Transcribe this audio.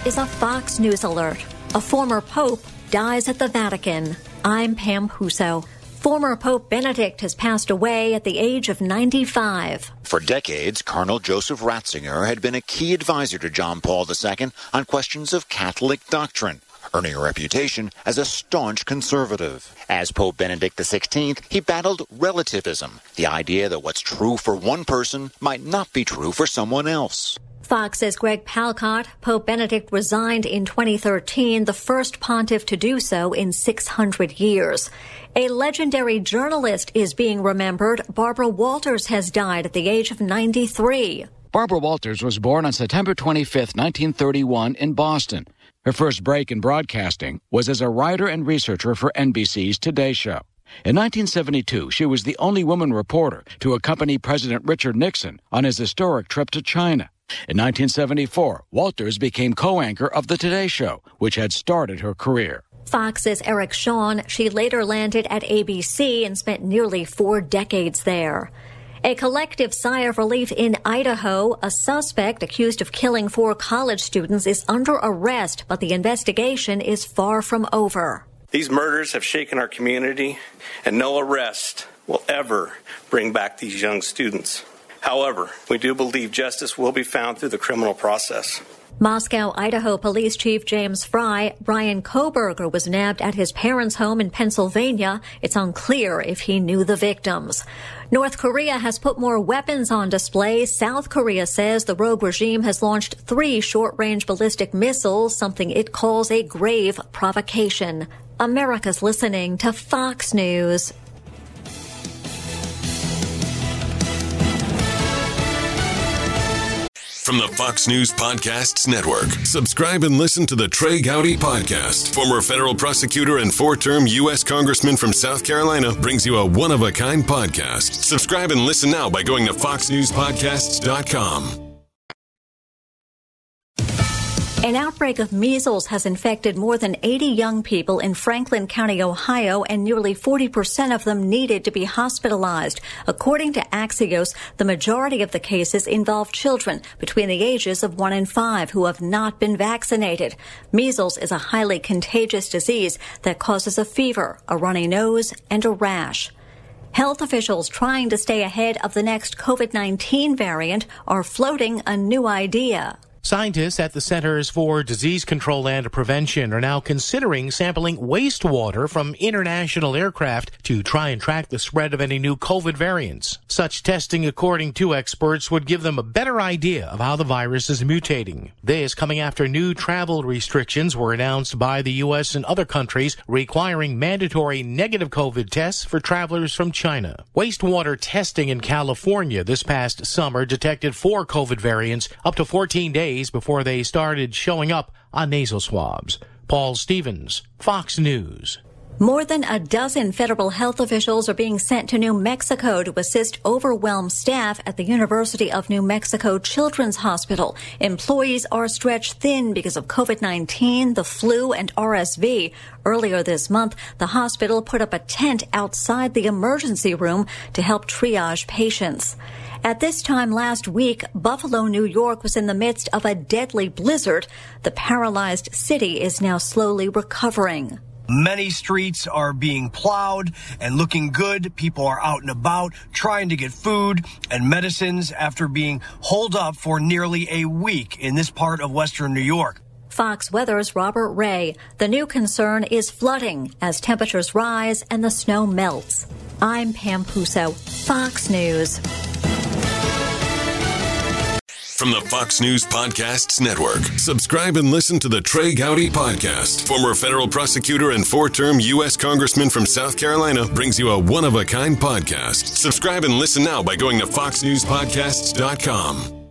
This is a Fox News alert. A former pope dies at the Vatican. I'm Pam Huso. Former Pope Benedict has passed away at the age of 95. For decades, Cardinal Joseph Ratzinger had been a key advisor to John Paul II on questions of Catholic doctrine, earning a reputation as a staunch conservative. As Pope Benedict XVI, he battled relativism, the idea that what's true for one person might not be true for someone else. Fox's Greg Palcott. Pope Benedict resigned in 2013, the first pontiff to do so in 600 years. A legendary journalist is being remembered. Barbara Walters has died at the age of 93. Barbara Walters was born on September 25, 1931, in Boston. Her first break in broadcasting was as a writer and researcher for NBC's Today Show. In 1972, she was the only woman reporter to accompany President Richard Nixon on his historic trip to China. In 1974, Walters became co-anchor of the Today Show, which had started her career. Fox's Eric Shawn. She later landed at ABC and spent nearly 4 decades there. A collective sigh of relief in Idaho. A suspect accused of killing 4 college students is under arrest, but the investigation is far from over. These murders have shaken our community, and no arrest will ever bring back these young students. However, we do believe justice will be found through the criminal process. Moscow, Idaho Police Chief James Fry. Brian Kohberger was nabbed at his parents' home in Pennsylvania. It's unclear if he knew the victims. North Korea has put more weapons on display. South Korea says the rogue regime has launched 3 short-range ballistic missiles, something it calls a grave provocation. America's listening to Fox News. From the Fox News Podcasts Network, subscribe and listen to the Trey Gowdy Podcast. Former federal prosecutor and 4-term U.S. Congressman from South Carolina brings you a one-of-a-kind podcast. Subscribe and listen now by going to foxnewspodcasts.com. An outbreak of measles has infected more than 80 young people in Franklin County, Ohio, and nearly 40% of them needed to be hospitalized. According to Axios, the majority of the cases involve children between the ages of 1 and 5 who have not been vaccinated. Measles is a highly contagious disease that causes a fever, a runny nose, and a rash. Health officials trying to stay ahead of the next COVID-19 variant are floating a new idea. Scientists at the Centers for Disease Control and Prevention are now considering sampling wastewater from international aircraft to try and track the spread of any new COVID variants. Such testing, according to experts, would give them a better idea of how the virus is mutating. This coming after new travel restrictions were announced by the U.S. and other countries requiring mandatory negative COVID tests for travelers from China. Wastewater testing in California this past summer detected 4 COVID variants up to 14 days before they started showing up on nasal swabs. Paul Stevens, Fox News. More than a dozen federal health officials are being sent to New Mexico to assist overwhelmed staff at the University of New Mexico Children's Hospital. Employees are stretched thin because of COVID-19, the flu, and RSV. Earlier this month, the hospital put up a tent outside the emergency room to help triage patients. At this time last week, Buffalo, New York was in the midst of a deadly blizzard. The paralyzed city is now slowly recovering. Many streets are being plowed and looking good. People are out and about trying to get food and medicines after being holed up for nearly a week in this part of western New York. Fox Weather's Robert Ray. The new concern is flooding as temperatures rise and the snow melts. I'm Pam Puso, Fox News. From the Fox News Podcasts Network, subscribe and listen to the Trey Gowdy Podcast. Former federal prosecutor and 4-term U.S. Congressman from South Carolina brings you a one-of-a-kind podcast. Subscribe and listen now by going to foxnewspodcasts.com.